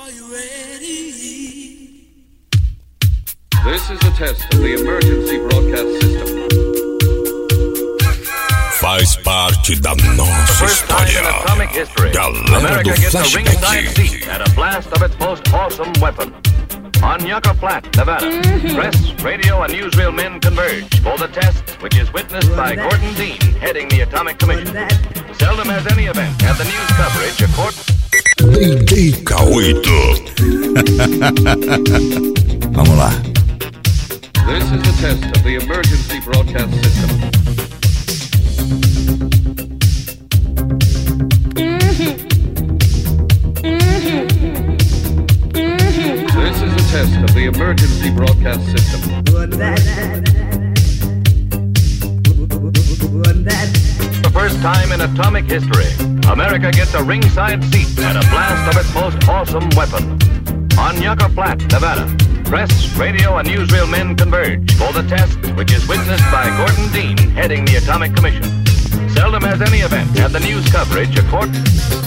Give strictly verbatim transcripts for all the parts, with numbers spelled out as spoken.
This is a test of the emergency broadcast system. Faz parte da nossa história. Galera do Flashback. At a blast of its most awesome weapon. On Yucca Flat, Nevada, mm-hmm. Press, radio, and newsreel men converge for the test, which is witnessed by Gordon Dean, heading the Atomic Commission. Seldom has any event had the news coverage according... D K oito. Vamos lá. This is a test of the emergency broadcast system. This is a test of the emergency broadcast system. The first time in atomic history, America gets a ringside seat and a blast of its most awesome weapon. On Yucca Flat, Nevada, press, radio, and newsreel men converge for the test, which is witnessed by Gordon Dean, heading the Atomic Commission. Seldom has any event had the news coverage according...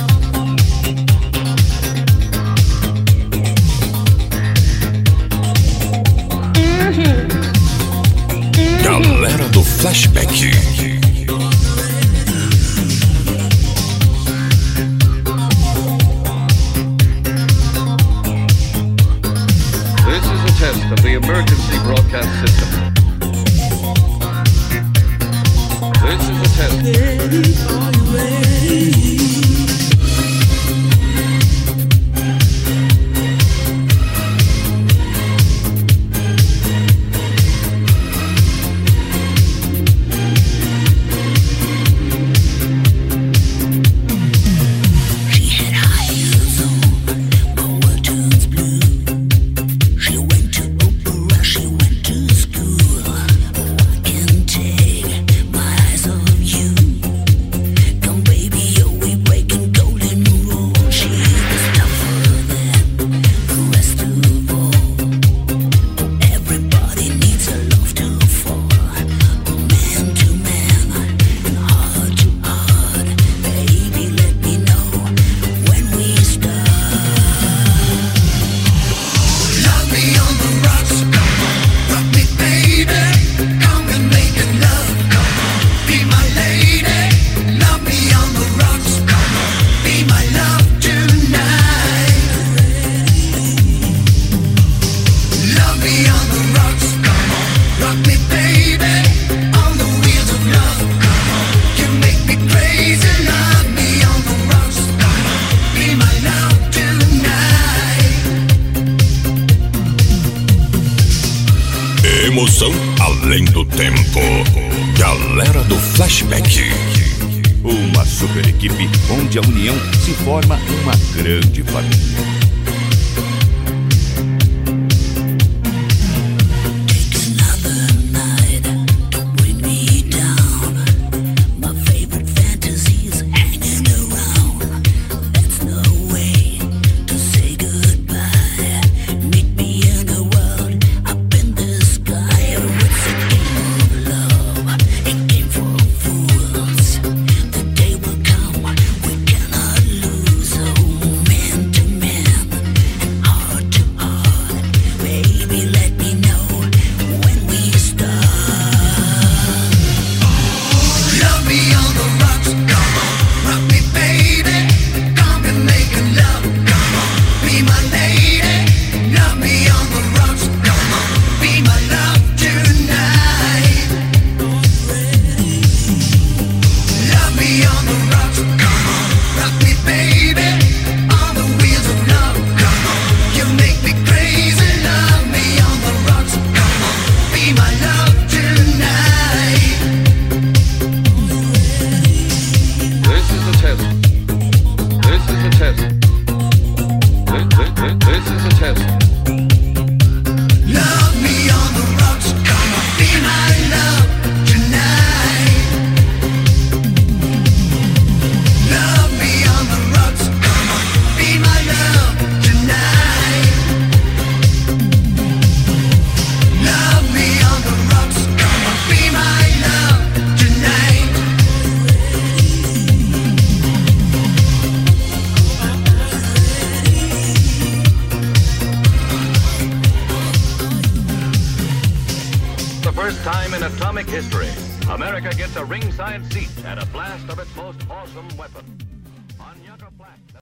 Galera do Flashback. This is a test of the emergency broadcast system. This is a test. Ready, are you ready? Emoção além do tempo. Galera do Flashback. Uma super equipe onde a união se forma uma grande família. Man to man, first time in atomic history, America gets a ringside seat and a blast of its most awesome weapon. On Yucca Flat.